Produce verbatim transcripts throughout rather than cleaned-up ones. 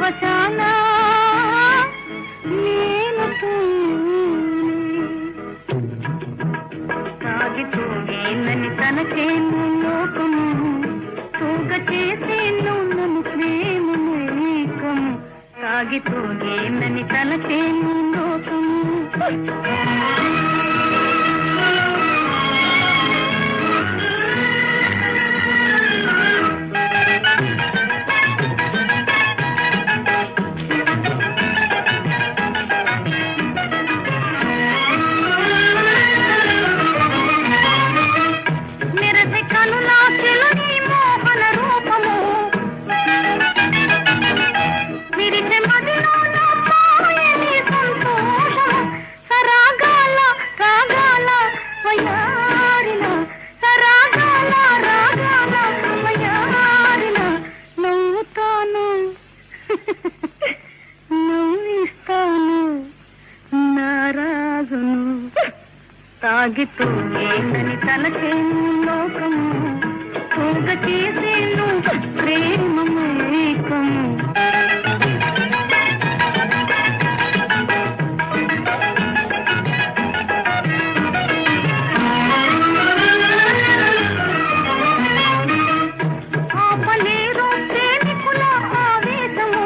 పరవశాన నేను తాగి తూగేనని తనకేను లోకము తూగ చేసేను నన్ను ప్రేమమేకం తాగి తూగేనని తనకేను లోకము తాగి తూగేనని తలచేను లోకము తూగ చేసేను ప్రేమమేకము ఆపలేరు ప్రేమికుల ఆవేశము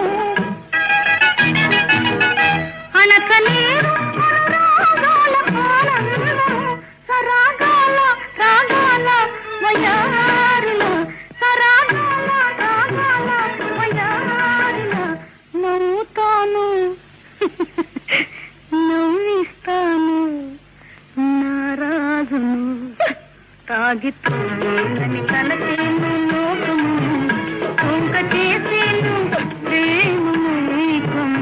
అనకలేరు అనురాగాల ఆనందము సరాగాల రాగాల వయారిల సరాగాల రాగాల వయారిల నవ్వుతాను నవ్విస్తాను నారాజును తాగి తూగేనని తలచేను లోకము తూగ చేసేను ప్రేమమేకము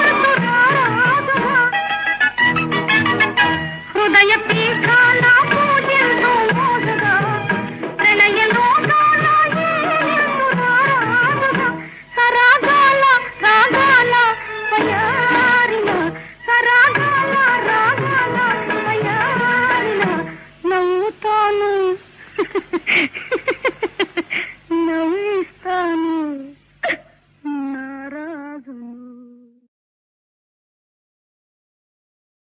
హృదయ పీఠాల